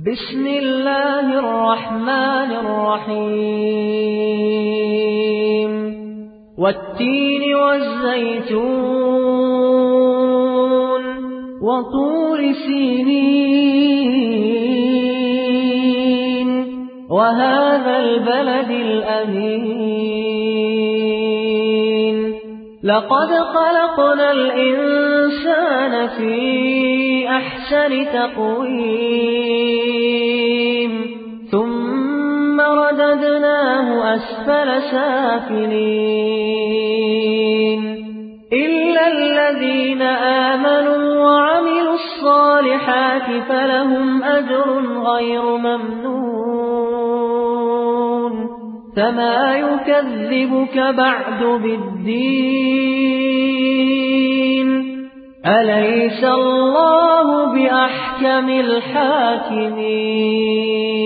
بسم الله الرحمن الرحيم والتين والزيتون وطور سينين وهذا البلد الأمين لقد خلقنا الإنسان في أحسن تقويم ثم رددناه أسفل سافلين إلا الذين آمنوا وعملوا الصالحات فلهم أجر غير ممنون فما يكذبك بعد بالدين أليس الله بأحكم الحاكمين